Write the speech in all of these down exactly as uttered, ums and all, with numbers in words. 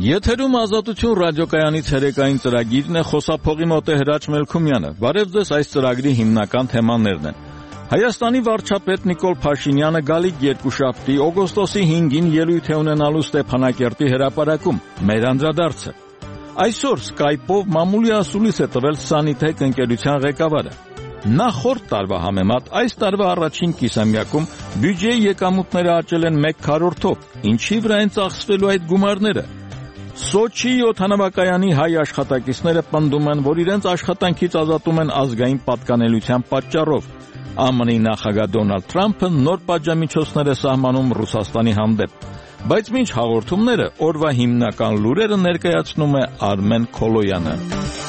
Եթերում Ազատություն ռադիոկայանի ցերեկային ծրագիրն է, խոսափողի մոտ է Հրաչ Մելքումյանը։ Բարև ձեզ, այս ծրագրի հիմնական թեմաներն են։ Հայաստանի վարչապետ Նիկոլ Փաշինյանը գալիք երկուշաբթի օգոստոսի հինգին ելույթ է ունենալու Ստեփանակերտի հրապարակում։ Մեր անդրադարձը։ Այսօր Skype-ով մամուլի ասուլիս է տվել Sanitec ընկերության ղեկավարը։ Նախորդ տարվա համեմատ այս տարվա առաջին կիսամյակում բյուջեի եկամուտները աճել են մեկ քառորդով։ Ինչի վրա են ծախսվելու այդ գումարները։ Սոչիի օդանավակայանի հայ աշխատակիցները պնդում են, որ իրենց աշխատանքից ազատում են ազգային պատկանելիության պատճառով։ ԱՄՆ-ի նախագահ Դոնալդ Թրամփը նոր պատժամիջոցներ է սահմանում Ռուսաստանի հանդեպ։ Բայց մինչ հաղորդումները օրվա հիմնական լուրերը ներկայացնում է Արմեն Քոլոյանը։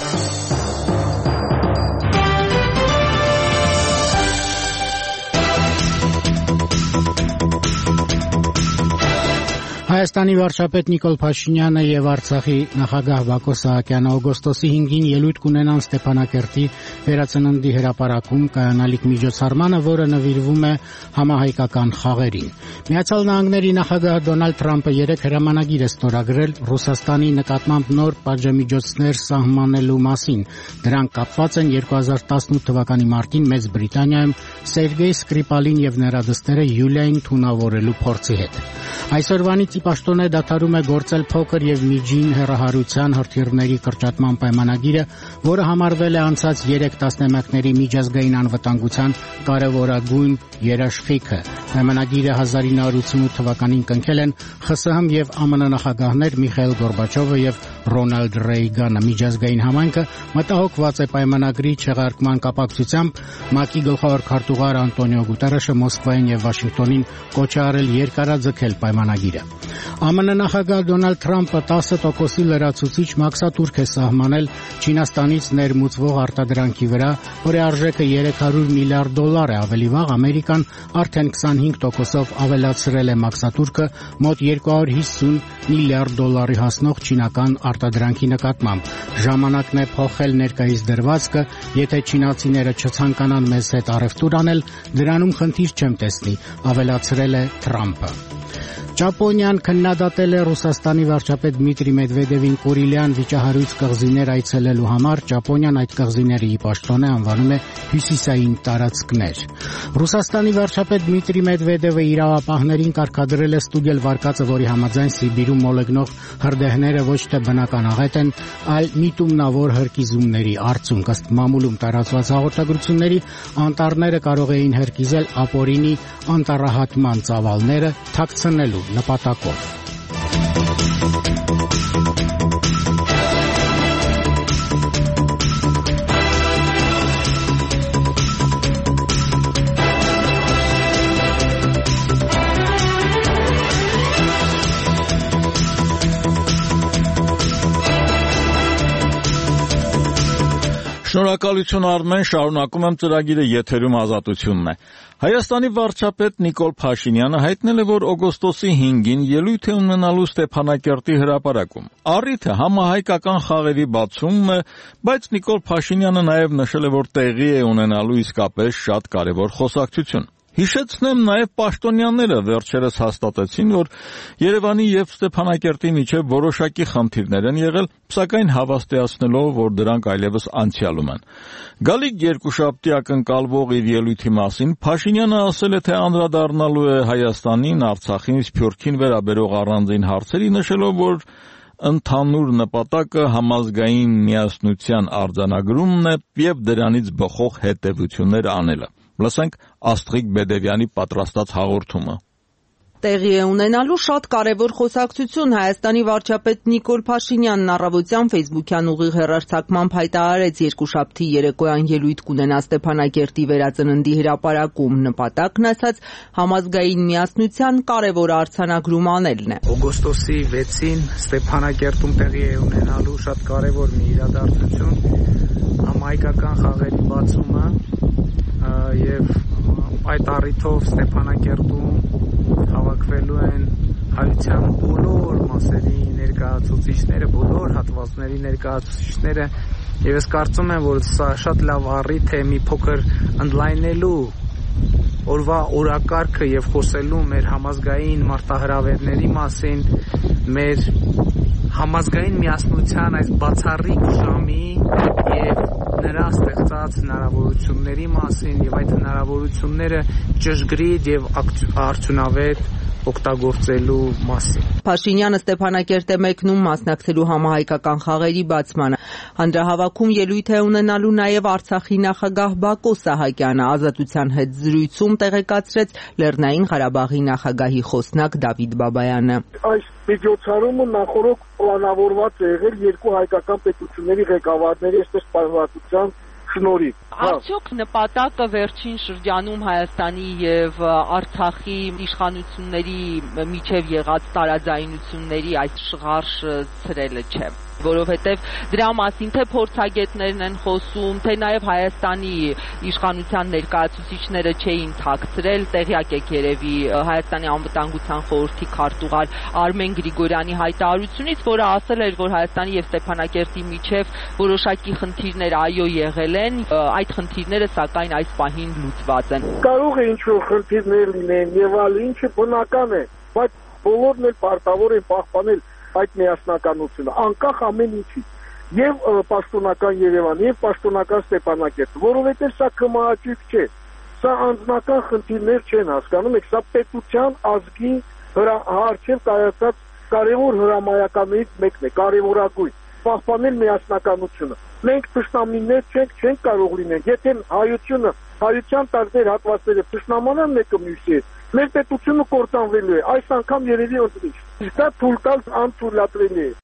Հայաստանի վարչապետ Նիկոլ Փաշինյանը եւ Արցախի նախագահ Բակո Սահակյանը օգոստոսի հինգին ելույթ կունենան Ստեփանակերտի վերածննդի հրապարակում կայանալիք միջոցառմանը, որը նվիրվում է համահայկական խաղերին։ Միացյալ Նահանգների նախագահ Դոնալդ Թրամփը երեկ հրամանագիր է ստորագրել Ռուսաստանի նկատմամբ նոր պատժամիջոցներ սահմանելու մասին։ Դրանք կապված են երկու հազար տասնութ թվականի մարտին Մեծ Բրիտանիայում Սերգեյ Սկրիպալին եւ նրա դստերը Յուլիային թունավորելու փորձի հետ։ Այսօրվանից ի պաշտոնե դադարում է գործել փոքր եւ միջին հեռահարության հրթիռների կրճատման պայմանագիրը, որը համարվել է անցած երեք տասնամյակների միջազգային անվտանգության կարևորագույն երաշխիքը։ Պայմանագիրը հազար ինը հարյուր ութսունութ թվականին կնքել են ԽՍՀՄ եւ ԱՄՆ նախագահներ Միխայիլ Գորբաչովը եւ Ռոնալդ Ռեյգանը։ Միջազգային համայնքը մտահոգված է պայմանագրի չեղարկման կապակցությամբ։ ՄԱԿ-ի գլխավոր քարտուղար Անտոնիո Գուտերեշը Մոսկվային եւ Վաշինգտոնին կոչ է արել երկարաձգել պայմանագիրը։ ԱՄՆ նախագահ Դոնալդ Թրամփը տասը տոկոսի լրացուցիչ մաքսատուրք է սահմանել Չինաստանից ներմուծվող արտադրանքի վրա, որի արժեքը երեք հարյուր միլիարդ դոլար է։ Ավելի վաղ Ամերիկան արդեն քսանհինգ տոկոսով ավելացրել է մաքսատուրքը մոտ երկու հարյուր հիսուն միլիարդ դոլարի հասնող չինական արտադրանքի նկատմամբ։ Ժամանակն է փոխել ներկայիս դրվածքը, եթե չինացիները չցանկանան մեզ հետ առևտուր անել, դրանում խնդիր չեմ տեսնի, ավելացրել է Թրամփը։ Ճապոնիան քննադատել է Ռուսաստանի վարչապետ Դմիտրի Մեդվեդևին Կուրիլյան վիճահարույց կղզիներ այցելելու համար։ Ճապոնիան այդ կղզիների ի պաշտոնե անվանում է հյուսիսային տարածքներ։ Ռուսաստանի վարչապետ Դմիտրի Մեդվեդևը իրավապահներին կարգադրել է ստուգել վարկածը, որի համաձայն Սիբիրում մոլեգնող հրդեհները ոչ թե բնական աղետ են, այլ միտումնավոր հրկիզումների արդյունք։ Ըստ մամուլում տարածված հաղորդագրությունների, անտառները կարող էին հրկիզել ապօրինի անտառահատման ծավալները թաքցնելու նպատակով։ Շնորհակալություն Արմեն, շարունակում եմ ծրագիրը, եթերում Ազատությունն է։ Հայաստանի վարչապետ Նիկոլ Փաշինյանը հայտնել է, որ օգոստոսի հինգին ելույթ է ունենալու Ստեփանակերտի հրապարակում։ Առիթը համահայկական խաղերի բացումն է, բայց Նիկոլ Փաշինյանը նաև նշել է, որ տեղի է ունենալու իսկապես շատ կարևոր խոսակցություն։ Հիշեցնեմ, նաև պաշտոնյաները վերջերս հաստատեցին, որ Երևանի եւ Ստեփանակերտի միջև որոշակի խնդիրներ են եղել, սակայն հավաստիացնելով, որ դրանք այլևս անցյալում են։ Գալիք երկուշաբթի ակնկալվող իր ելույթի մասին Փաշինյանը ասել է, թե անդրադառնալու է Հայաստանին, Արցախին, Սփյուռքին վերաբերող առանձին հարցերի, նշելով, որ ընդհանուր նպատակը համազգային միասնության արձանագրումն է եւ դրանից բխող հետեւություններ անելը։ Լսենք Աստղիկ Բեդևյանի պատրաստած հաղորդումը։ Տեղի է ունենալու շատ կարևոր խոսակցություն։ Հայաստանի վարչապետ Նիկոլ Փաշինյանն առավոտյան ֆեյսբուքյան ուղիղ հեռարձակմամբ հայտարարեց երկուշաբթի երեկոյան ելույթ կունենա Ստեփանակերտի վերածննդի հրապարակում։ Նպատակն ասած համազգային միասնության կարևոր արձանագրում անելն է։ Օգոստոսի վեցին Ստեփանակերտում տեղի է ունենալու շատ կարևոր մի իրադարձություն՝ համահայկական խաղերի բացումը եւ այդ առիթով Ստեփանակերտում հավաքվելու են հայության բոլոր մասերի ներկայացուցիչները, բոլոր հատվածների ներկայացուցիչները եւ ես կարծում եմ, որ սա շատ լավ առիթ է մի փոքր ընդլայնելու օրվա օրակարգը եւ խոսելու մեր համազգային մարտահրավերների մասին, մեր համազգային միասնության այս բացառիկ ժամի եւ նրա ստեղծած հնարավորությունների մասին եւ այդ հնարավորությունները ճշգրիտ եւ արդյունավետ օգտագործելու մասին։ Փաշինյանը Ստեփանակերտ է մեկնում մասնակցելու համահայկական խաղերի բացմանը։ Հանրահավաքում ելույթ է ունենալու նաև Արցախի նախագահ Բակո Սահակյանը, Ազատության հետ զրույցում տեղեկացրեց Լեռնային Ղարաբաղի նախագահի խոսնակ Դավիթ Բաբայանը։ Այս միջոցառումը նախորդ պլանավորված է եղել երկու հայկական պետությունների ղեկավարների այսպես պայմանավորվածության շնորհիվ։ Արդյոք նպատակը վերջին շրջանում Հայաստանի եւ Արցախի իշխանությունների միջև եղած տարաձայնությունների այս շղարշը ցրելը չէ, որովհետև դրա մասին թե փորձագետներն են խոսում, թե նաև Հայաստանի իշխանության ներկայացուցիչները չէին թաքցրել, տեղյակ եք երևի Հայաստանի անվտանգության խորհրդի քարտուղար Արմեն Գրիգորյանի հայտարարությունից, որը ասել էր, որ Հայաստանի եւ Ստեփանակերտի միջև որոշակի խնդիրներ այո եղել են, այդ խնդիրները սակայն այս պահին լուծված են։ Կարող է ինչ-որ խնդիրներ լինեն եւ այլ, ինչը բնական է, բայց բոլորն էլ պարտավոր են պահպանել այդ միասնականությունը, անկախ ամեն ինչից, եւ պաշտոնական Երևան, եւ պաշտոնական Ստեփանակերտ, որովհետեւ սա կմահաճույք չէ, սա անձնական խնդիրներ չեն, հասկանում եք, սա պետության ազգի հարցեր կայացած կարևոր հրամայականներից մեկն է, կարևորագույն, պահպանել միասնականությունը։ Մենք թշնամիներ չենք, չենք կարող լինենք, եթե հայությունը, հայության տարբեր հատվածները թշնամանան մեկը մյուսի հետ, մեր պետությունը կործանվելու է, այս անգամ երևի ըստ Դա թույլ տալ անթույլատրելի է։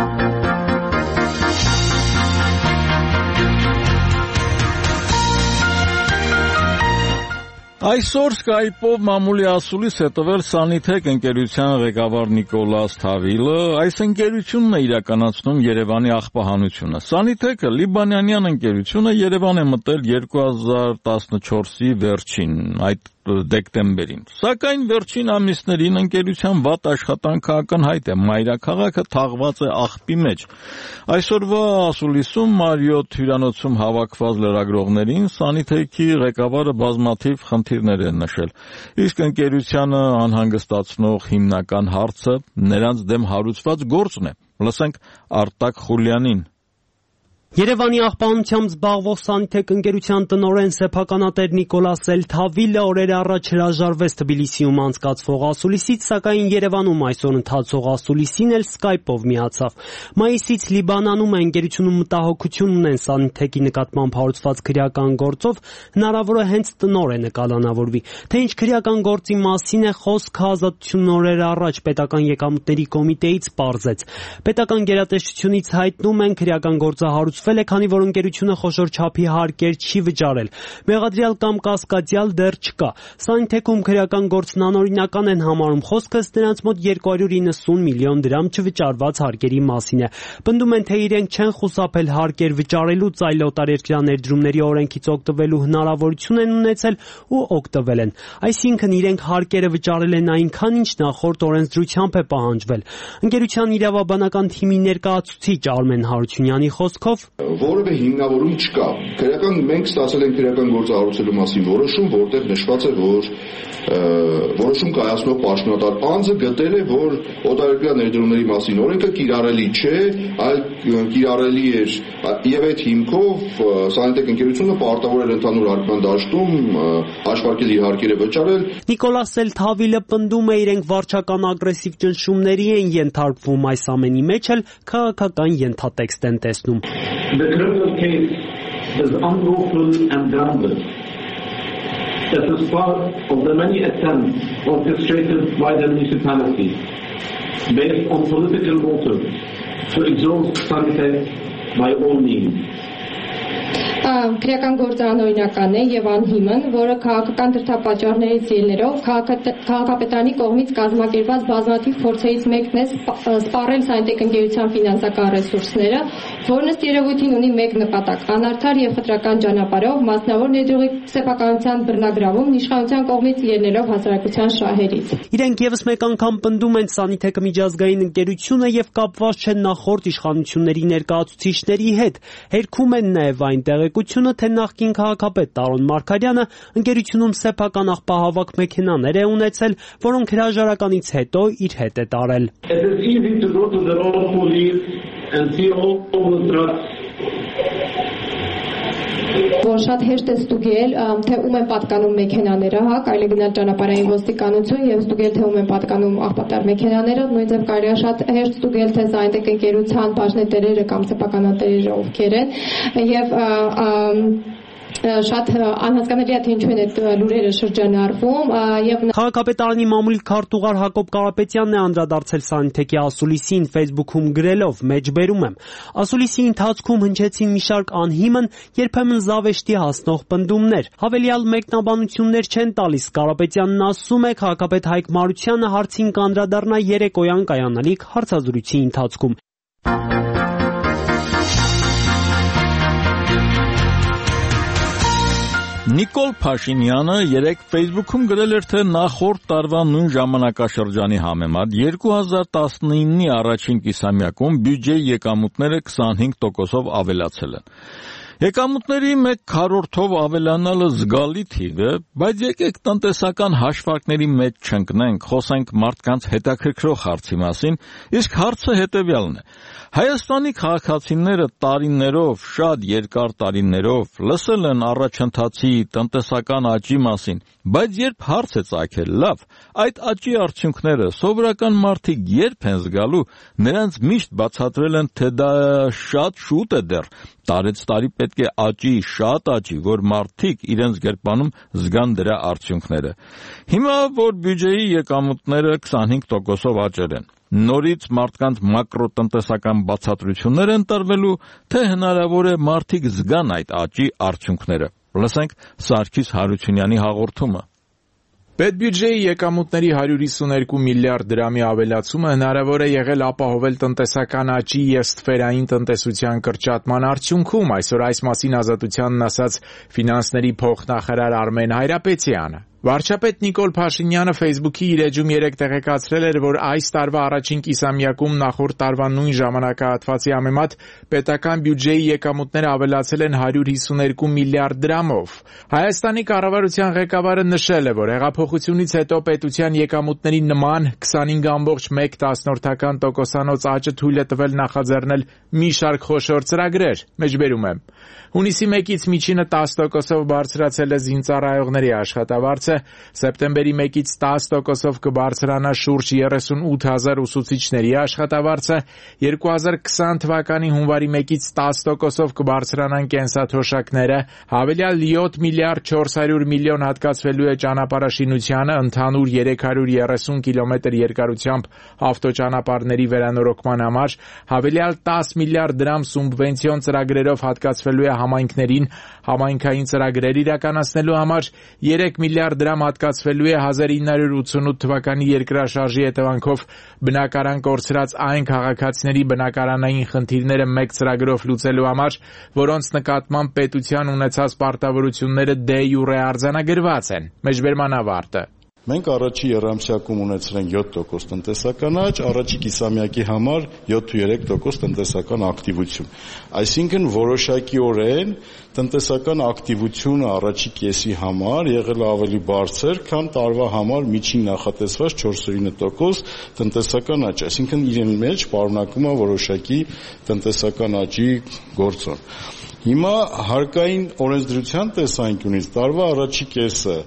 Այսօր Skype-ով մամուլի ասուլիս է տվել Սանիթեք ընկերության ղեկավար Նիկոլաս Թավիլը, այս ընկերությունն է իրականացնում Երևանի աղբահանությունը։ Սանիթեքը լիբանանյան ընկերությունը Երևան է մտել երկու հազար տասնչորսի վերջին, այդ դեկտեմբերին։ Սակայն վերջին ամիսներին ընկերության վատ աշխատանքը ակնհայտ է, մայրաքաղաքը թաղված է աղբի մեջ։ Այսօրվա ասուլիսում Մարիոթ հյուրանոցում հավաքված լրագրողներին Սանիթեքի ղեկավարը բազմաթիվ խնդիրներ է նշել։ Իսկ ընկերությանը անհանգստացնող հիմնական հարցը նրանց դեմ հարուցված գործն է։ Լսենք Արտակ Խուլյանին։ Երևանի աղբահանությամբ զբաղվող Սանիթեք ընկերության տնօրեն սեփականատեր Նիկոլաս Թավիլը օրեր առաջ հրաժարվեց Թբիլիսիում անցկացվող ասուլիսից, սակայն Երևանում այսօր ընթացող ասուլիսին էլ Skype-ով միացավ։ Մայիսից Լիբանանում է ընկերությունում մտահոգություն ունեն Սանիթեկի նկատմամբ հարուցված քրեական գործով, հնարավոր է հենց տնօրենը կալանավորվի։ Թե ինչ քրեական գործի մասին է խոսքը, Ազատությունն օրեր առաջ պետական եկամուտների կոմիտեից պարզեց։ Պետական գերատեսչությունից հայտնում են քրեական գործը հարուցվել է, քանի որ ընկերությունը խոշոր չափի հարկեր չի վճարել։ Մեղադրյալ կամ կասկածյալ դեռ չկա։ Սանիթեքում քրեական գործն անօրինական են համարում, խոսքը նրանց մոտ երկու հարյուր իննսուն միլիոն դրամ չվճարված հարկերի մասին է։ Պնդում են, թե իրենք չեն խուսափել հարկեր վճարելուց, այլ օտարերկրյա ներդրումների օրենքից օգտվելու հնարավորություն են ունեցել ու օգտվել են։ Այսինքն իրենք հարկերը վճարել են այնքան, ինչ նախորդ օրենսդրությամբ է պահանջվել։ Ընկերության իրավաբանական թիմի ներկայացուցիչ Արմեն Հարությունյանի խոսքով որևէ հիմնավորում չկա։ Քրեական մենք ստացել ենք քրեական գործը հարուցելու մասին որոշում, որտեղ նշված է, որ որոշում կայացնող պաշտոնատար անձը գտել է, որ օտարերկրյա ներդրումների մասին օրենքը կիրառելի չէ, այլ կիրառելի էր եւ այդ հիմքով Սանիթեք ընկերությունը պարտավոր էր ընդհանուր հարկման դաշտում հաշվարկել իր հարկերը վճարել։ Նիկոլաս Թավիլը պնդում է, իրենք վարչական ագրեսիվ ճնշումների են ենթարկվում, այս ամենի մեջ էլ քաղաքական ենթատեքստ են տեսնում։ The criminal case is unlawful and groundless. It is part of the many attempts orchestrated by the municipality based on political motives to exhaust Sanitek by all means. Քրեական գործը անօրինական է եւ անհիմն, որը քաղաքական դրդապատճառներից ելներով քաղաքապետարանի կողմից կազմակերպված բազմաթիվ փորձերից մեկն է սպառել Սանիթեք ընկերության ֆինանսական ռեսուրսները, որն ըստ երևույթին ունի մեկ նպատակ՝ անարդար եւ խտրական ճանապարհով մասնավոր ներդրողի սեփականության բռնագրավում իշխանության կողմից ելներով հասարակության շահերից։ Իրենք եւս մեկ անգամ պնդում են Սանիթեկը միջազգային ընկերություն է եւ կապված չեն նախորդ իշխանությունների ներկայացուցիչների հետ։ Հերքում են նաեւ այնտեղ տեղեկությունը, թե նախկին քաղաքապետ Տարոն Մարգարյանը ընկերությունում սեփական աղբահավաք մեքենաներ է ունեցել, որոնք հրաժարականից հետո իր հետ է տարել։ Որ շատ հեշտ է ստուգել, թե ում են պատկանում մեքենաները, հա, կարելի է գնալ ճանապարհային ոստիկանություն եւ ստուգել, թե ում են պատկանում աղբատար մեքենաները, նույնիսկ կարելի է շատ հեշտ ստուգել, թե սա այնտեղ ընկերության բաժնետերերը կամ սեփականատերերը ովքեր են եւ շատ անհասկանալի է թե ինչու են այդ լուրերը շրջանառվում եւ Քաղաքապետարանի մամուլի քարտուղար Հակոբ Կարապետյանն է անդրադարձել Սանիթեկի ասուլիսին Facebook-ում գրելով. «Մեջբերում եմ։ Ասուլիսի ընթացքում հնչեցին մի շարք անհիմն, երբեմն զավեշտի հասնող պնդումներ։ Հավելյալ մեկնաբանություններ չեն տալիս»։ Կարապետյանն ասում է, քաղաքապետ Հայկ Մարությանը հարցին կանդրադառնա երեկոյան կայանալիք հարցազրույցի ընթացքում։ Նիկոլ Փաշինյանը երեկ Facebook-ում գրել էր, թե նախորդ տարվա նույն ժամանակաշրջանի համեմատ երկու հազար տասնինի առաջին կիսամյակում բյուջեի եկամուտները քսանհինգ տոկոսով ավելացել են։ Եկամուտների մեկ քառորդով ավելանալը զգալի թիվ է, բայց եկեք տնտեսական հաշվարկների մեջ չընկնենք, խոսենք մարդկանց հետաքրքրող հարցի մասին, իսկ հարցը հետևյալն է. Հայաստանի քաղաքացիները տարիներով, շատ երկար տարիներով լսել են առաջընթացի տնտեսական աճի մասին, բայց երբ հարց է ծագել, լավ, այդ աճի արդյունքները սովորական մարդիկ երբ են զգալու, նրանց միշտ բացատրել են, թե դա շատ շուտ է դեռ, տարեց տարի պետք է աճի, շատ աճի, որ մարդիկ իրենց գրպանում զգան դրա արդյունքները։ Հիմա, որ բյուջեի եկամուտները քսանհինգ տոկոսով աճել են, նորից մարդկանց մակրոտնտեսական բացատրություններ են տրվելու, թե հնարավոր է մարդիկ զգան այդ աճի արդյունքները։ Լսենք Սարգիս Հարությունյանի հաղորդումը։ Պետբյուջեի եկամուտների հարյուր հիսուներկու միլիարդ դրամի ավելացումը հնարավոր է եղել ապահովել տնտեսական աճի և ստվերային տնտեսության կրճատման արդյունքում, այսօր այս մասին Ազատությանն ասաց ֆինանսների փոխնախարար Արմեն Հայրապետյանը։ Վարչապետ Նիկոլ Փաշինյանը Facebook-ի իր էջում երեկ տեղեկացրել էր, որ այս տարվա առաջին կիսամյակում նախորդ տարվա նույն ժամանակահատվածի համեմատ պետական բյուջեի եկամուտները ավելացել են հարյուր հիսուներկու միլիարդ դրամով։ Հայաստանի կառավարության ղեկավարը նշել է, որ հեղափոխությունից հետո պետության եկամուտների նման քսանհինգ կόμma մեկ տոկոսանոց աճը թույլ է տվել նախաձեռնել մի շարք խոշոր ծրագրեր։ Մեջբերում եմ։ Հունիսի մեկից միջինը տասը տոկոսով բարձրացել է զինծառայողների աշխատավարձը, սեպտեմբերի մեկից տասը տոկոսով կբարձրանա շուրջ երեսունութ հազար ուսուցիչների աշխատավարձը, երկու հազար քսան թվականի հունվարի մեկից տասը տոկոսով կբարձրանան կենսաթոշակները, հավելյալ յոթ միլիարդ չորս հարյուր միլիոն հատկացվելու է ճանապարհաշինությանը, ընդհանուր երեք հարյուր երեսուն կիլոմետր երկարությամբ ավտոճանապարհների վերանորոգման համար, հավելյալ տասը միլիարդ դրամ սուբվենցիոն ծրագրերով հատկացվելու է համայնքներին, համայնքային ծրագրեր իրականացնելու համար, երեք միլիարդ դրամ հատկացվելու է հազար ինը հարյուր ութսունութ թվականի երկրաշարժի հետևանքով բնակարան կորցրած այն քաղաքացիների բնակարանային խնդիրները մեկ ծրագրով լուծելու համար, որոնց նկատմամբ պետության ունեցած պարտավորությունները դե յուրե արձանագրված են։ Մեջբերման ավարտը։ Մենք առաջի եռամսյակում ունեցել ենք յոթ տոկոս տնտեսական աճ, առաջի կիսամյակի համար յոթ տոկոս տնտեսական ակտիվություն։ Այսինքն որոշակիորեն տնտեսական ակտիվությունը առաջի կեսի համար եղել ավելի բարձր, քան տարվա համար միջին նախատեսված չորս տոկոս տնտեսական աճ, այսինքն իրեն մեջ պարունակում է որոշակի տնտեսական աճի գործոն։ Հիմա հարկային օրենսդրության տեսանկյունից տարվա առաջի կեսը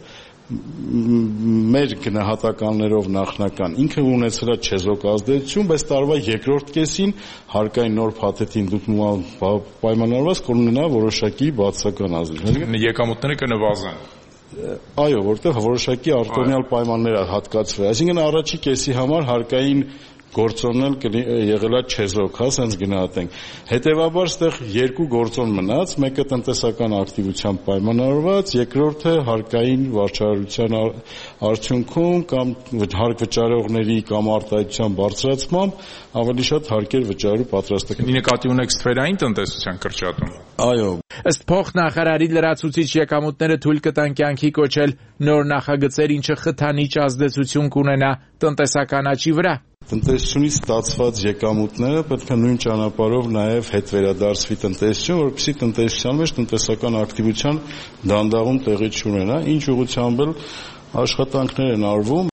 մեր գնահատականներով նախնական ինքը ունեցել է չեզոք ազդեցություն, բայց տարվա երկրորդ կեսին հարկային նոր փաթեթին դուքման պայմանավորված կունենա որոշակի բացական ազդեցություն։ Եկամուտները կնվազեն։ Այո, որտեղ որոշակի արտոնյալ պայմաններ է հատկացվել։ Այսինքն առաջի կեսի համար հարկային գործոնն եղել է չեզոք, հա, սենց գնահատենք։ Հետևաբար ստեղ երկու գործոն մնաց, մեկը տնտեսական ակտիվության պայմանավորված, երկրորդը հարկային վարչարարության արդյունքում կամ հարկ վճարողների կամ արտահայտության բարձրացմամբ ավելի շատ հարկեր վճարելու պատրաստական։ Նկատի ունեք ստվերային տնտեսության կրճատում։ Այո։ Ըստ փոխնախարարի լրացուցիչ եկամուտները թույլ կտան կյանքի կոչել նոր նախագծեր, ինչը խթանիչ ազդեցություն կունենա տնտեսական աճի վրա։ Տնտեսությունից ստացված եկամուտները պետք է նույն ճանապարհով նաև հետ վերադարձվի տնտեսություն, որպեսզի տնտեսության մեջ տնտեսական ակտիվության դանդաղում տեղի չունենա, ինչ ուղղությամբ էլ աշխատանքներ են արվում։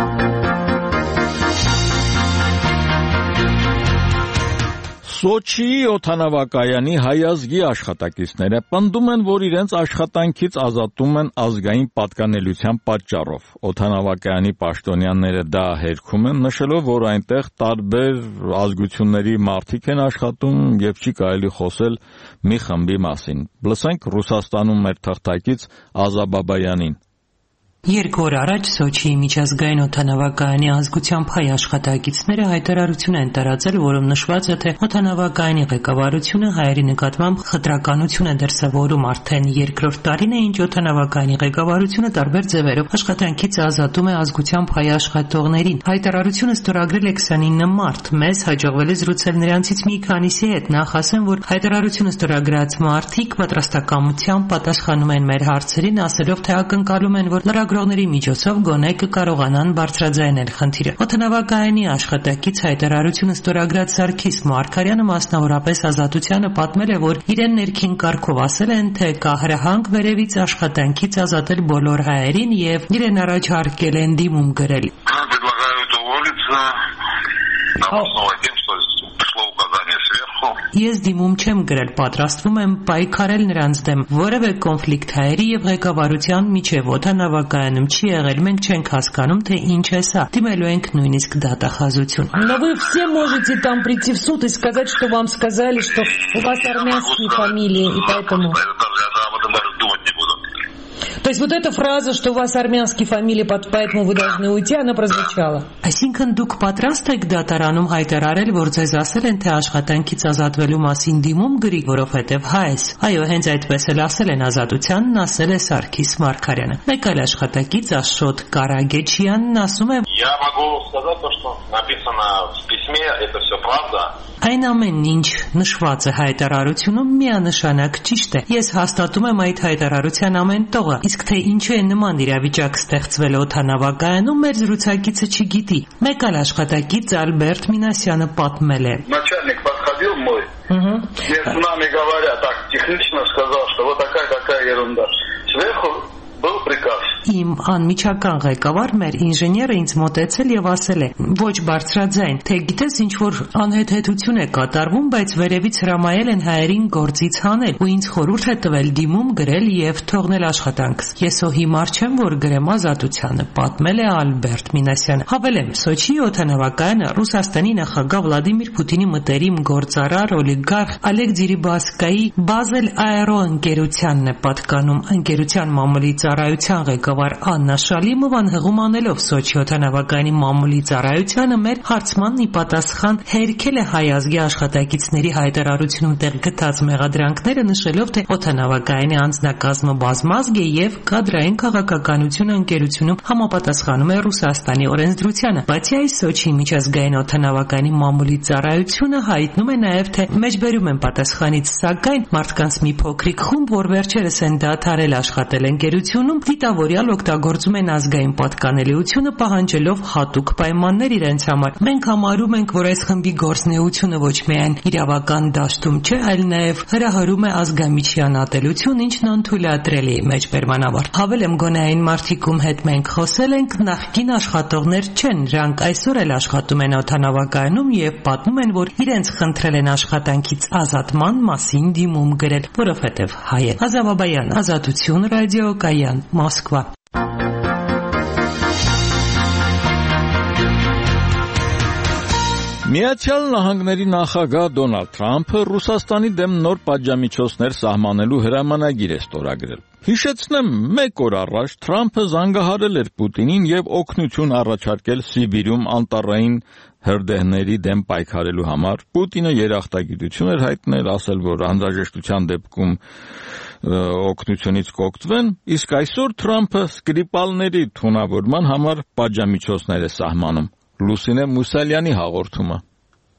Սոչիի օդանավակայանի հայազգի աշխատակիցները պնդում են, որ իրենց աշխատանքից ազատում են ազգային պատկանելիության պատճառով։ Օդանավակայանի պաշտոնյաները դա հերքում են, նշելով, որ այնտեղ տարբեր ազգությունների մարդիկ են աշխատում եւ չի կարելի խոսել մի խմբի մասին։ Լսենք Ռուսաստանում մեր թղթակից Ազա Բաբայանին։ Երկու օր առաջ Սոչիի միջազգային օդանավակայանի ազգությամբ հայ աշխատակիցները հայտարարություն են տարածել, որում նշված է, թե օդանավակայանի ղեկավարությունը հայերի նկատմամբ խտրականություն է դրսևորում արդեն երկրորդ տարին է, ինչ օդանավակայանի ղեկավարությունը տարբեր ձևերով աշխատանքից ազատում է ազգությամբ հայ աշխատողներին։ Հայտարարությունը ստորագրել է քսանինը մարտ։ Մեզ հաջողվել է զրուցել նրանցից մի քանիսի հետ, նախ ասեմ, որ հայտարարությունը ստորագրած մարդիկ պատրաստակամությամբ պատասխանում են մեր հարցերին, ասելով, թե ակնկալում են, որ լրագրողների միջոցով գոնե կկարողանան բարձրաձայնել խնդիրը։ Օդանավակայանի աշխատակից հայտարարությունը ստորագրած Սարգիս Մարգարյանը մասնավորապես Ազատությանը պատմել է, որ իրեն ներքին կարգով ասել են, թե կա հրահանգ վերևից աշխատանքից ազատել բոլոր հայերին եւ իրեն առաջարկել են դիմում գրել։ Ես դիմում չեմ գրել, պատրաստվում եմ պայքարել նրանց դեմ։ Որևէ կոնֆլիկտ հայերի եւ ղեկավարության միջև օդանավակայանում չի եղել, մենք չենք հասկանում, թե ինչ է սա։ Դիմելու ենք նույնիսկ դատախազություն։ Но вы все можете там прийти в суд и сказать, что вам сказали, что у вас армянские фамилии, и поэтому... То есть вот эта фраза, что у вас армянские фамилии, поэтому вы должны уйти, она прозвучала. Այսինքն դուք պատրաստ եք դատարանում հայտարարել, որ ձեզ ասել են, թե աշխատանքից ազատվելու մասին դիմում գրի, որովհետև հայ ես։ Այո, հենց այդպես էլ ասել են Ազատությանն, ասել է Սարգիս Մարգարյանը։ Մեկ այլ աշխատակից Աշոտ Կարագեչյանն ասում է. Я могу сказать то, что написано в письме, это все правда. Այն ամենն ինչ նշված է հայտարարությունում միանշանակ ճիշտ է։ Ես հաստատում եմ այդ հայտարարության ամեն տողը, իսկ թե ինչու է նման իրավիճակ ստեղծվել օդանավակայանում, մեր զրուցակիցը չգիտի։ Մեկ այլ աշխատակից Ալբերտ Մինասյանը պատմել է. Начальник подходил мой, мне с нами говоря, так технично сказал, что вот такая-такая ерунда. Сверху был приказ. Իմ անմիջական ղեկավար մեր ինժեները ինձ մոտեցել եւ ասել է. Ոչ բարձրաձայն, թե գիտես ինչ որ անհեթեթություն է կատարվում, բայց վերևից հրամայել են հայերին գործից հանել ու ինձ խորհուրդ է տվել դիմում գրել եւ թողնել աշխատանքս։ Ես ո հիմար չեմ, որ գրեմ Ազատությանը, պատմել է Ալբերտ Մինասյանը։ Հավելեմ, Սոչիի օդանավակայանը Ռուսաստանի նախագահ Վլադիմիր Պուտինի մտերիմ գործարար օլիգարխ Ալեկ Դիրիբասկայի Բազել Աերո ընկերությանն է պատկանում։ Ընկերության մամուլի ծառայության ղեկավար Աննա Շալիմովան հղում անելով Սոչի օդանավակայանի մամուլի ծառայությանը մեր հարցմանն ի պատասխան հերքել է հայ ազգի աշխատակիցների հայտարարությունում տեղ գտած մեղադրանքները, նշելով, թե օդանավակայանի անձնակազմը բազմազգ է եւ կադրային քաղաքականությունը ընկերությունում համապատասխանում է Ռուսաստանի օրենսդրությանը։ Բացի այս, Սոչի միջազգային օդանավակայանի մամուլի ծառայությունը հայտնում է նաեւ, թե մեջբերում են պատասխանից, սակայն մարդկանց մի փոքրիկ խումբ, որ վերջերս են դադարել աշխատել ընկերությունում, դիտավորյալ օգտագործում են ազգային պատկանելիությունը, պահանջելով հատուկ պայմաններ իրենց համար։ Մենք համարում ենք, որ այս խմբի գործունեությունը ոչ միայն իրավական դաշտում չէ, այլ նաև հրահրում է ազգամիջյան ատելություն, ինչն անթույլատրելի է մեջբերման ավարտ։ Հավելեմ, գոնե այն մարդիկում հետ մենք խոսել ենք, նախկին աշխատողներ չեն, նրանք այսօր էլ աշխատում են օդանավակայանում եւ պատմում են, որ իրենց խնդրել են աշխատանքից ազատման մասին դիմում գրել, որովհետեւ հայ են։ Ազա Բաբայան, Ազատություն ռադիոկայան, Մոսկվա։ Միացյալ Նահանգների նախագահ Դոնալդ Թրամփը Ռուսաստանի դեմ նոր պատժամիջոցներ սահմանելու հրամանագիր է ստորագրել։ Հիշեցնեմ, մեկ օր առաջ Թրամփը զանգահարել էր Պուտինին եւ օգնություն առաջարկել Սիբիրում անտառային հրդեհների դեմ պայքարելու համար։ Պուտինը երախտագիտություն էր հայտնել, ասել, որ անհրաժեշտության դեպքում օգնությունից կօգտվեն, իսկ այսօր Թրամփը սկրիպալների թունավորման համար պատժամիջոցներ է սահմանում։ Լուսինե Մուսալյանի հաղորդումը։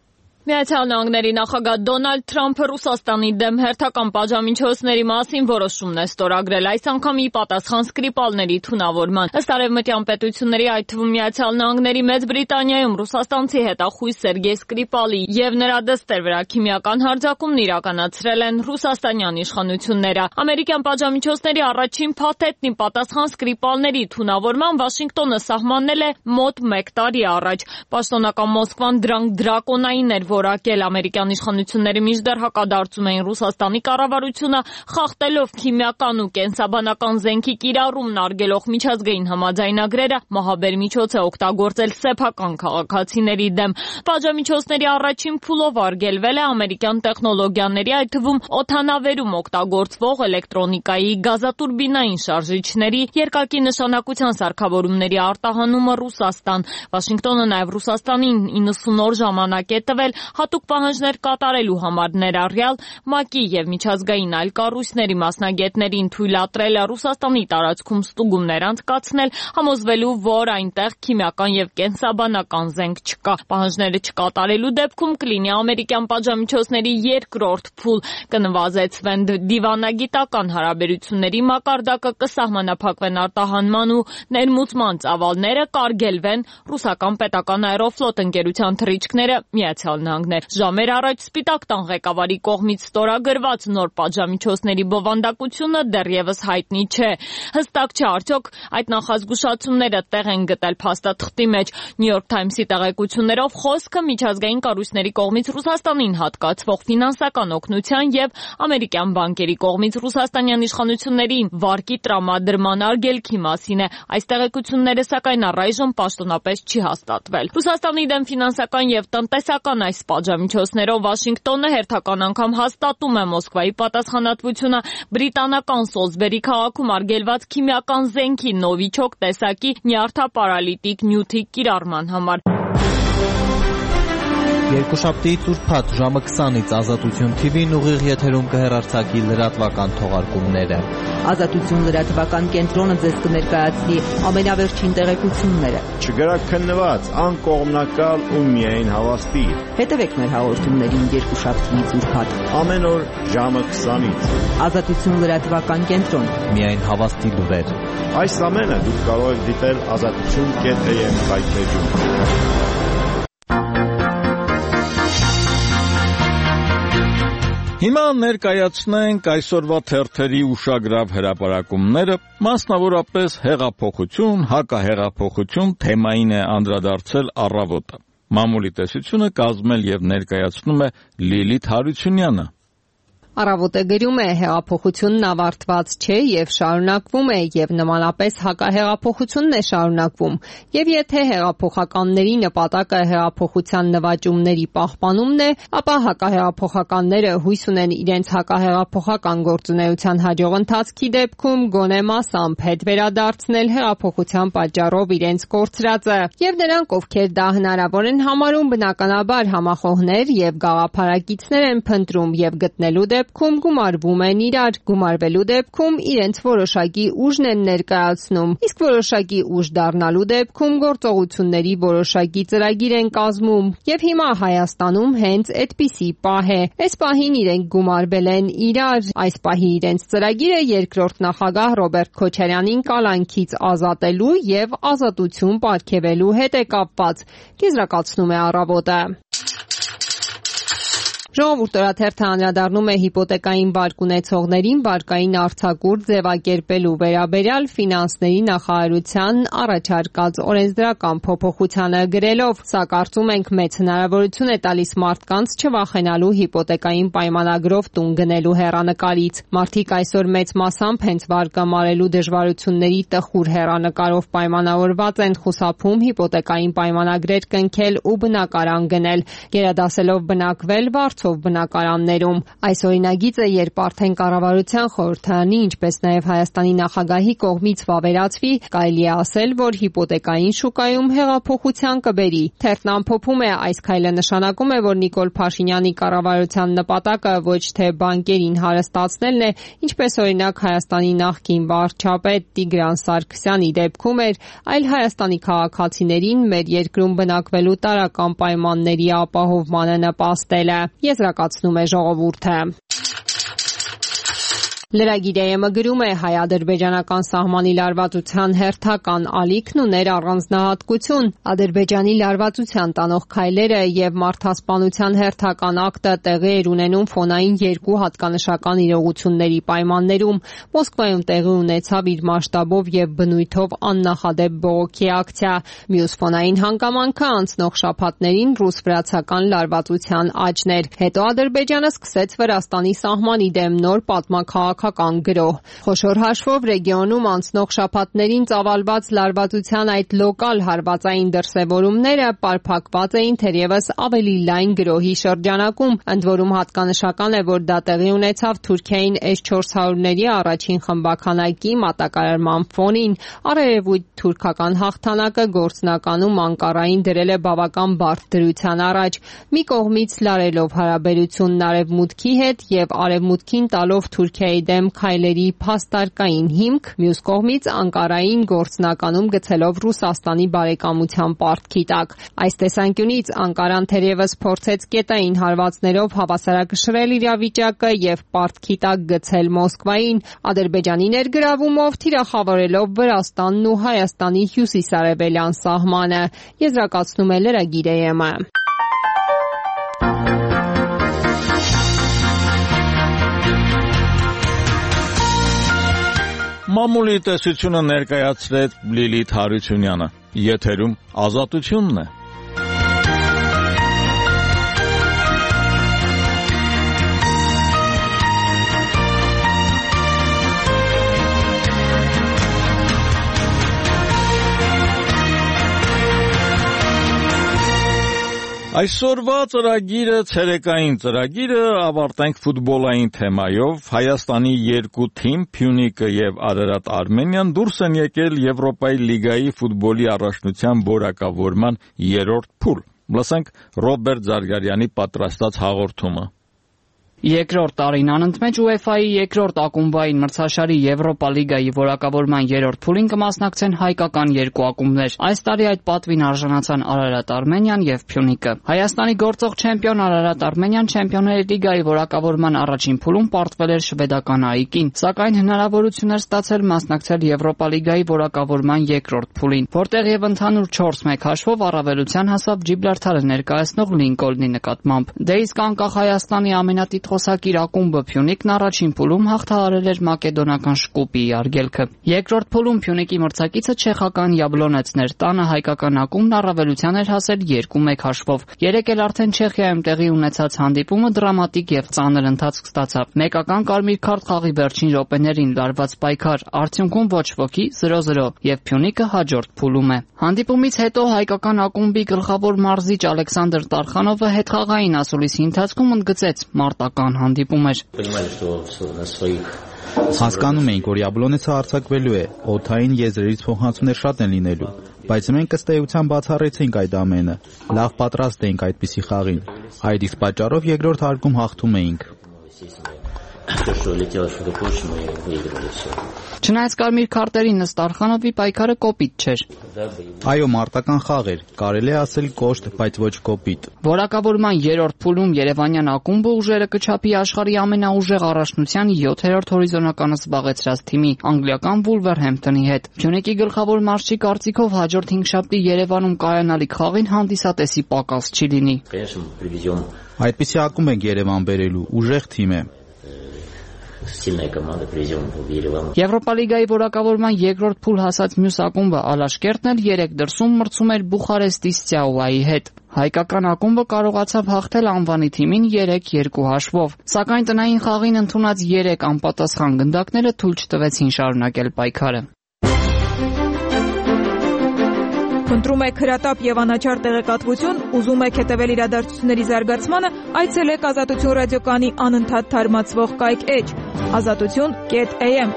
Միացյալ Նահանգների նախագահ Դոնալդ Թրամփը Ռուսաստանի դեմ հերթական պատժամիջոցների մասին որոշումն է ստորագրել, այս անգամ ի պատասխան Սկրիպալների թունավորման։ Ըստ արևմտյան պետությունների, այդ թվում Միացյալ Նահանգների Մեծ Բրիտանիայում ռուսաստանցի հետախույզ Սերգեյ Սկրիպալի եւ նրա դստեր վրա քիմիական հարձակումն իրականացրել են ռուսաստանյան իշխանությունները։ Ամերիկյան պատժամիջոցների առաջին փաթեթն ի պատասխան Սկրիպալների թունավորման Վաշինգտոնը սահմանել է մոտ մեկ տարի առաջ։ Պաշտոնական Մոսկվան դրանք դրակոնային էր որակել։ Ամերիկյան իշխանությունների մինչդեռ հակադարձում էին Ռուսաստանի կառավարությունը, խախտելով քիմիական ու կենսաբանական զենքի կիրառումն արգելող միջազգային համաձայնագրերը, մահաբեր միջոց է օգտագործել սեփական քաղաքացիների դեմ։ Պատժամիջոցների առաջին փուլով արգելվել է ամերիկյան տեխնոլոգիաների, այդ թվում օդանավերում օգտագործվող էլեկտրոնիկայի, գազատուրբինային շարժիչների, երկակի նշանակության սարքավորումների արտահանումը Ռուսաստան։ Վաշինգտոնը նաև Ռուսաստանին իննսուն օր ժամանակ է տվել հատուկ պահանջներ կատարելու համար, ներառյալ ՄԱԿ-ի եւ միջազգային այլ կառույցների մասնագետներին թույլատրել Ռուսաստանի տարածքում ստուգումներ անցկացնել, համոզվելու, որ այնտեղ քիմիական եւ կենսաբանական զենք չկա։ Պահանջները չկատարելու դեպքում կլինի ամերիկյան պատժամիջոցների երկրորդ փուլ, կնվազեցվեն դիվանագիտական հարաբերությունների մակարդակը, կսահմանափակվեն արտահանման ու ներմուծման ծավալները, կարգելվեն ռուսական պետական աերոֆլոտ ընկերության թռիչքները Միացյալ Նահանգներ։ Ժամեր առաջ Սպիտակ տան ղեկավարի կողմից ստորագրված նոր պատժամիջոցների բովանդակությունը դեռևս հայտնի չէ։ Հստակ չէ արդյոք այդ նախազգուշացումները տեղ են գտել փաստաթղթի մեջ։ New York Times-ի տեղեկություններով խոսքը միջազգային կառույցների կողմից Ռուսաստանին հատկացվող ֆինանսական օգնության եւ ամերիկյան բանկերի կողմից ռուսաստանյան իշխանություններին վարկի տրամադրման արգելքի մասին է։ Այս տեղեկությունները սակայն առայժմ պաշտոնապես չի հաստատվել։ Ռուսաստանի դեմ ֆինանսական եւ տնտեսական այս պատժամիջոցներով Վաշինգտոնը հերթական անգամ հաստատում է Մոսկվայի պատասխանատվությունը բրիտանական Սոլսբերի քաղաքում արգելված քիմիական զենքի նովիչոկ տեսակի նյարդապարալիտիկ նյութի կիրառման համար։ Երկուշաբթի ծուրփաթ ժամը քսանից Ազատություն թի վին ուղիղ եթերում կհեռարձակի լրատվական թողարկումները։ Ազատություն լրատվական կենտրոնը ձեզ կներկայացնի ամենավերջին տեղեկությունները։ Չգրակ քննված, անկողմնակալ ու միայն հավաստի։ Հետևեք մեր հաղորդումներին երկուշաբթի ծուրփաթ ամեն օր ժամը քսանից։ Ազատություն լրատվական կենտրոն։ Միայն հավաստի լուրեր։ Այս ամենը դուք կարող եք դիտել ազատություն կետ է եմ վայթեջում։ Հիմա ներկայացնենք այսօրվա թերթերի ուշագրավ հրապարակումները, մասնավորապես հեղափոխություն, հակահեղափոխություն թեմային է անդրադարձել Առավոտը։ Մամուլի տեսությունը կազմել եւ ներկայացնում է Լիլիթ Հարությունյանը։ Առավոտը գրում է հեղափոխությունն ավարտված չէ եւ շարունակվում է եւ նմանապես հակահեղափոխությունն է շարունակվում եւ եթե հեղափոխականների նպատակը հեղափոխության նվաճումների պահպանումն է, ապա հակահեղափոխականները հույս ունեն իրենց հակահեղափոխական գործունեության հաջող ընթացքի դեպքում գոնե մասամբ հետ վերադարձնել հեղափոխության պատճառով իրենց կորցրածը եւ նրանք, ովքեր դա հնարավոր են համարում, բնականաբար համախոհներ եւ գաղափարակիցներ են փնտրում եւ գտնելու դեպքում գումարվում են իրար, գումարվելու դեպքում իրենց որոշակի ուժն են ներկայացնում, իսկ որոշակի ուժ դառնալու դեպքում գործողությունների որոշակի ծրագիր են կազմում եւ հիմա Հայաստանում հենց այդպիսի պահ է։ Այս պահին իրենք գումարվել են իրար, այս պահի իրենց ծրագիրը երկրորդ նախագահ Ռոբերտ Քոչարյանին կալանքից ազատելու եւ ազատություն պարգևելու հետ է կապված, եզրակացնում է Առավոտը։ Ժողովուրդ օրաթերթը անդրադառնում է հիպոթեկային վարկ ունեցողներին վարկային արձակուրդ ձևակերպելու վերաբերյալ ֆինանսների նախարարության առաջարկած օրենսդրական փոփոխությանը գրելով. «Սա կարծում ենք մեծ հնարավորություն է տալիս մարդկանց չվախենալու հիպոթեկային պայմանագրով տուն գնելու հեռանկարից։ Մարդիկ այսօր մեծ մասամբ հենց վարկը մարելու դժվարությունների տխուր հեռանկարով պայմանավորված են, խուսափում հիպոթեկային պայմանագրեր կնքել ու բնակարան գնել, գերադասելով բնակվել վարձ հաշվով բնակարաններում։ Այս օրինագիծը, երբ արդեն կառավարության խորհրդարանի, ինչպես նաև Հայաստանի նախագահի կողմից վավերացվի, կարելի է ասել, որ հիպոթեկային շուկայում հեղափոխության կբերի։ Թերթն ամփոփում է, այս քայլը նշանակում է, որ Նիկոլ Փաշինյանի կառավարության նպատակը ոչ թե բանկերին հարստացնելն է, ինչպես օրինակ Հայաստանի նախկին վարչապետ Տիգրան Սարգսյանի դեպքում էր, այլ Հայաստանի քաղաքացիներին մեր երկրում բնակվելու տարրական պայմանների ապահովմանը նպաստելը, եզրակացնում է ժողովուրդը։ Լրագիրը գրում է, հայ-ադրբեջանական սահմանի լարվածության հերթական ալիքն ուներ առանձնահատկություն։ Ադրբեջանի լարվածության տանող քայլերը եւ մարդասպանության հերթական ակտը տեղի էր ունենում ֆոնային երկու հատկանշական իրողությունների պայմաններում։ Մոսկվայում տեղի ունեցավ իր մասշտաբով եւ բնույթով աննախադեպ բողոքի ակցիա։ Մյուս ֆոնային հանգամանքը անցնող շաբաթներին ռուս-վրացական լարվածության աճն էր։ Հետո Ադրբեջանը սկսեց Վրաստանի սահմանի դեմ նոր պատմաքաղաքական գրոհ։ Խոշոր հաշվով ռեգիոնում անցնող շաբաթներին ծավալված լարվածության այդ լոկալ հարվածային դրսևորումները պարփակված էին թերևս ավելի լայն գրոհի շրջանակում, ընդ որում հատկանշական է, որ դա տեղի ունեցավ Թուրքիային էս չորս հարյուրների առաջին խմբաքանակի մատակարարման ֆոնին։ Արևույթ թուրքական հաղթանակը գործնականում Անկարային դրել է բավական բարդ դրության առաջ, մի կողմից լարելով հարաբերությունն արևմուտքի հետ եւ արևմուտքին տալով Թուրքիայի դեմ քայլերի փաստարկային հիմք, մյուս կողմից Անկարային գործնականում գցելով Ռուսաստանի բարեկամության պարտքի տակ։ Այս տեսանկյունից Անկարան թերևս փորձեց կետային հարվածներով հավասարակշռել իրավիճակը եւ պարտքի տակ գցել Մոսկվային, Ադրբեջանի ներգրավումով թիրախավորելով Վրաստանն ու Հայաստանի հյուսիսարևելյան սահմանը, եզրակացնում է լրագիրը։ Մամուլի տեսությունը ներկայացրեց Լիլիթ Հարությունյանը։ Եթերում Ազատությունն է։ Այսօրվա ծրագիրը ցերեկային ծրագիրը ավարտենք ֆուտբոլային թեմայով։ Հայաստանի երկու թիմ՝ Փյունիկը եւ Արարատ Արմենիան դուրս են եկել Եվրոպայի լիգայի ֆուտբոլի առաջնության որակավորման երրորդ փուլ։ Լսենք Ռոբերտ Զարգարյանի պատրաստած հաղորդումը։ Երկրորդ տարին անընդմեջ ՈՒԵՖԱ-ի երկրորդ ակումբային մրցաշարի Եվրոպա լիգայի որակավորման երրորդ փուլին կմասնակցեն հայկական երկու ակումբներ։ Այս տարի այդ պատվին արժանացան Արարատ Արմենիան եւ Փյունիկը։ Հայաստանի գործող չեմպիոն Արարատ Արմենիան Չեմպիոնների լիգայի որակավորման առաջին փուլում պարտվել էր շվեդական ԱԻԿ-ին, սակայն հնարավորություն էր ստացել մասնակցել Եվրոպա լիգայի որակավորման երկրորդ փուլին, որտեղ եւ ընդհանուր չորս մեկ հաշվով առավելության հասավ Ջիբրալթարը ներկայացնող Լինկոլնի նկատմամբ։ Դե իսկ անկախ Հայաստանի ամենատիտ խոսակիր ակումբը Փյունիկն առաջին փուլում հաղթահարել էր մակեդոնական Շկուպիի արգելքը։ Երկրորդ փուլում Փյունիկի մրցակիցը չեխական Յաբլոնեցն էր, տանը հայկական ակումբն առավելության էր հասել երկու մեկ հաշվով։ Երեկ էլ արդեն Չեխիայում տեղի ունեցած հանդիպումը դրամատիկ եւ ծանր ընթացք ստացավ։ Մեկական կարմիր քարտ խաղի վերջին րոպեներին լարված պայքար, արդյունքում ոչ ոքի զրո զրո եւ Փյունիկը հաջորդ փուլում է։ Հանդիպումից հետո հայկական ակումբի գլխավոր մարզիչ Ալեքսանդր Տարխանովը հետխաղային ասուլիսի ընթացքում ընդգծեց մարտական հանդիպում էր։ Հասկանում էինք, որ Յաբլոնեցը արձակվելու է, օդային եզրերից փոխանցումներ շատ են լինելու, բայց մենք ըստ էության բացառեցինք այդ ամենը։ Լավ պատրաստ էինք այդպիսի խաղին։ Այդ իսկ պատճառով երկրորդ հարկում հաղթում էինք։ Չնայած կարմիր քարտերին ըստ Արխանովի պայքարը կոպիտ չէր։ Այո, մարտական խաղ էր, կարելի է ասել կոշտ, բայց ոչ կոպիտ։ Որակավորման երրորդ փուլում Երևանյան ակումբը ուժերը կչափի աշխարհի ամենաուժեղ առաջնության յոթերորդ հորիզոնականը զբաղեցրած թիմի անգլիական Վուլվերհեմփթոնի հետ։ Փյունիկի գլխավոր մարզչի կարծիքով հաջորդ հինգշաբթի Երևանում կայանալիք խաղին հանդիսատեսի պակաս չի լինի։ Այդպիսի ակումբ ենք Երևան բերելու, ուժեղ թիմ է։ Եվրոպա լիգայի որակավորման երկրորդ փուլ հասած մյուս ակումբը Ալաշկերտն էլ երեք դրսում մրցում էր Բուխարեստի Ստյաուայի հետ։ Հայկական ակումբը կարողացավ հաղթել անվանի թիմին երեք երկու հաշվով, սակայն տնային խաղին ընդունած երեք անպատասխան գնդակները թույլ չտվեցին շարունակել պայքարը։ Խնդրում եք հրատապ եւ անաչառ տեղեկատվություն, ուզում եք հետեւել իրադարձությունների զարգացմանը, այցելեք Ազատություն ռադիոկայանի անընդհատ թարմացվող կայք էջ ազատություն կետ էյ էմ։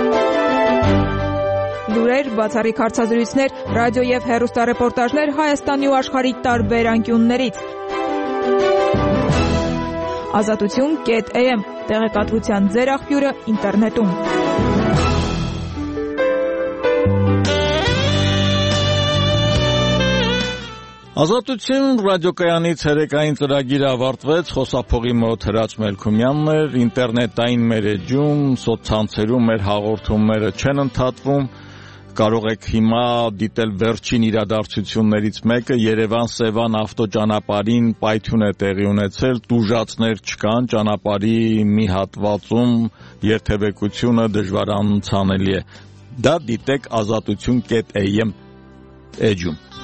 Լուրեր, բացառիկ հարցազրույցներ, ռադիո եւ հեռուստառեպորտաժներ Հայաստանի ու աշխարհի տարբեր անկյուններից։ ազատություն կետ էյ էմ տեղեկատվության ձեր աղբյուրը ինտերնետում։ Ազատություն ռադիոկայանի ցերեկային ծրագիրը ավարտվեց, խոսափողի մոտ Հրաչ Մելքումյանն էր, ինտերնետային մեր էջում, սոցցանցերում մեր հաղորդումները չեն ընդհատվում, կարող եք հիմա դիտել վերջին իրադարձություններից մեկը, Երևան-Սևան ավտոճանապարհին պայթյուն է տեղի ունեցել, տուժածներ չկան, ճանապարհի մի հատվածում երթևեկությունը դժվար անցանելի է։ Դա դիտեք ազատություն կետ էյ էմ էջում։